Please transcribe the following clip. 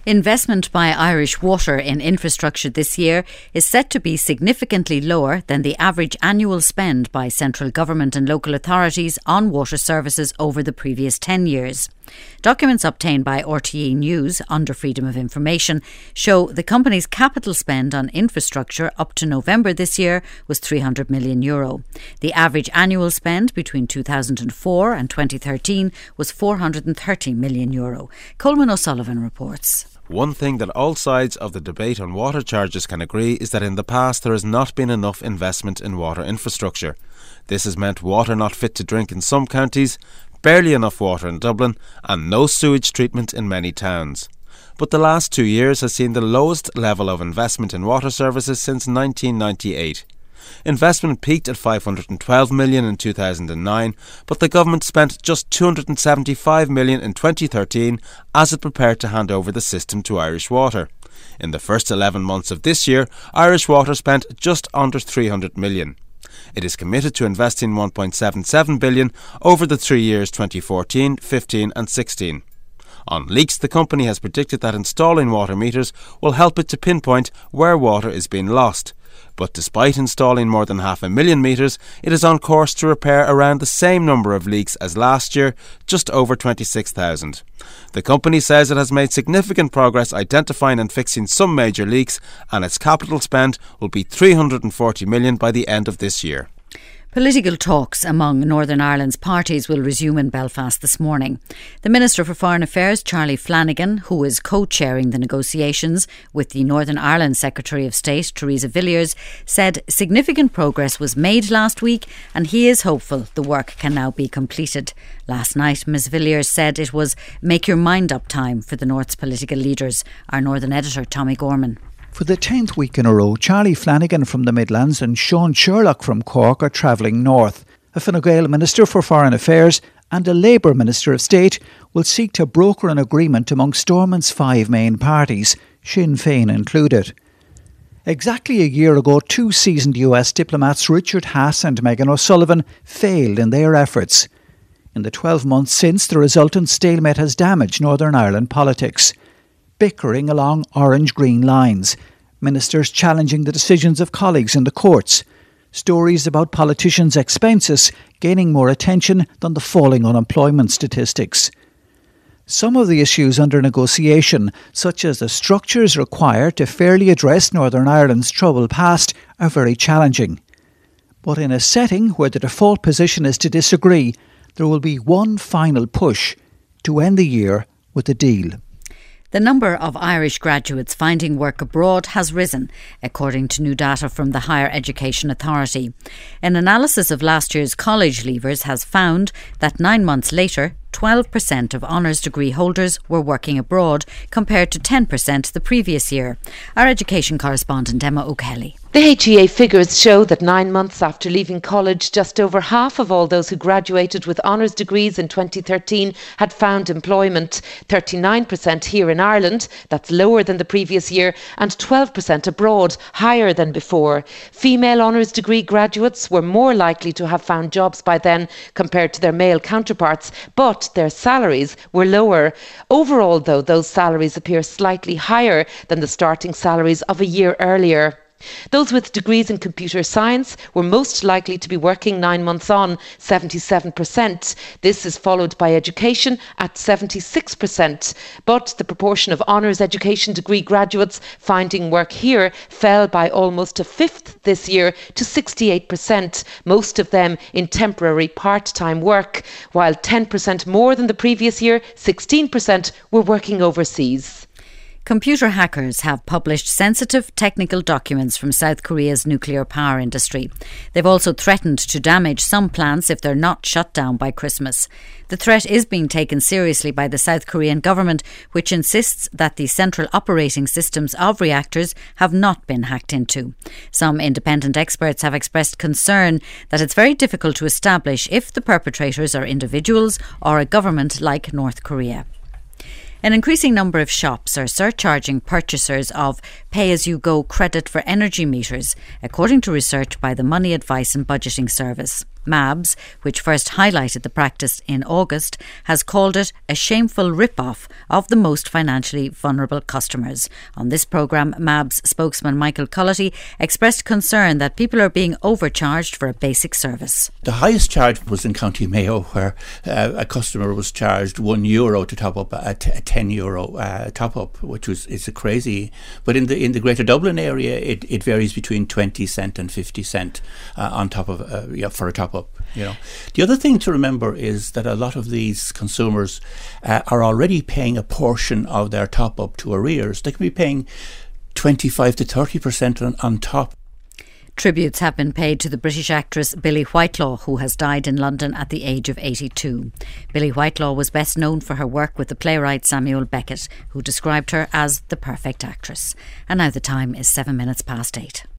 Investment by Irish Water in infrastructure this year is set to be significantly lower than the average annual spend by central government and local authorities on water services over the previous 10 years. Documents obtained by RTE News under Freedom of Information show the company's capital spend on infrastructure up to November this year was €300 million. The average annual spend between 2004 and 2013 was €430 million. Coleman O'Sullivan reports. One thing that all sides of the debate on water charges can agree is that in the past there has not been enough investment in water infrastructure. This has meant water not fit to drink in some counties, barely enough water in Dublin, and no sewage treatment in many towns. But the last 2 years has seen the lowest level of investment in water services since 1998. Investment peaked at €512 million in 2009, but the government spent just €275 million in 2013 as it prepared to hand over the system to Irish Water. In the first 11 months of this year, Irish Water spent just under €300 million. It is committed to investing €1.77 billion over the 3 years 2014, 15 and 16. On leaks, the company has predicted that installing water meters will help it to pinpoint where water is being lost. But despite installing more than 500,000 metres, it is on course to repair around the same number of leaks as last year, just over 26,000. The company says it has made significant progress identifying and fixing some major leaks, and its capital spend will be €340 million by the end of this year. Political talks among Northern Ireland's parties will resume in Belfast this morning. The Minister for Foreign Affairs, Charlie Flanagan, who is co-chairing the negotiations with the Northern Ireland Secretary of State, Theresa Villiers, said significant progress was made last week and he is hopeful the work can now be completed. Last night, Ms Villiers said it was make your mind up time for the North's political leaders. Our Northern editor, Tommy Gorman. For the 10th week in a row, Charlie Flanagan from the Midlands and Sean Sherlock from Cork are travelling north. A Fine Gael Minister for Foreign Affairs and a Labour Minister of State will seek to broker an agreement among Stormont's 5 main parties, Sinn Féin included. Exactly a year ago, 2 seasoned US diplomats Richard Haas and Megan O'Sullivan failed in their efforts. In the 12 months since, the resultant stalemate has damaged Northern Ireland politics. Bickering along orange-green lines, ministers challenging the decisions of colleagues in the courts, stories about politicians' expenses gaining more attention than the falling unemployment statistics. Some of the issues under negotiation, such as the structures required to fairly address Northern Ireland's troubled past, are very challenging. But in a setting where the default position is to disagree, there will be one final push to end the year with a deal. The number of Irish graduates finding work abroad has risen, according to new data from the Higher Education Authority. An analysis of last year's college leavers has found that 9 months later, 12% of honours degree holders were working abroad, compared to 10% the previous year. Our education correspondent Emma O'Kelly. The HEA figures show that 9 months after leaving college, just over half of all those who graduated with honours degrees in 2013 had found employment. 39% here in Ireland, that's lower than the previous year, and 12% abroad, higher than before. Female honours degree graduates were more likely to have found jobs by then compared to their male counterparts, but their salaries were lower. Overall, though, those salaries appear slightly higher than the starting salaries of a year earlier. Those with degrees in computer science were most likely to be working 9 months on, 77%. This is followed by education at 76%. But the proportion of honours education degree graduates finding work here fell by almost a fifth this year to 68%, most of them in temporary part-time work, while 10% more than the previous year, 16% were working overseas. Computer hackers have published sensitive technical documents from South Korea's nuclear power industry. They've also threatened to damage some plants if they're not shut down by Christmas. The threat is being taken seriously by the South Korean government, which insists that the central operating systems of reactors have not been hacked into. Some independent experts have expressed concern that it's very difficult to establish if the perpetrators are individuals or a government like North Korea. An increasing number of shops are surcharging purchasers of pay-as-you-go credit for energy meters, according to research by the Money Advice and Budgeting Service. MABS, which first highlighted the practice in August, has called it a shameful rip-off of the most financially vulnerable customers. On this programme, MABS spokesman Michael Cullity expressed concern that people are being overcharged for a basic service. The highest charge was in County Mayo, where a customer was charged €1 to top up a €10 top up, which is a crazy. But in the Greater Dublin area, it varies between 20 cent and 50 cent on top of for a top up. The other thing to remember is that a lot of these consumers are already paying a portion of their top up to arrears. They can be paying 25 to 30% on top. Tributes have been paid to the British actress Billie Whitelaw, who has died in London at the age of 82. Billie Whitelaw was best known for her work with the playwright Samuel Beckett, who described her as the perfect actress. And now the time is 7 minutes past 8.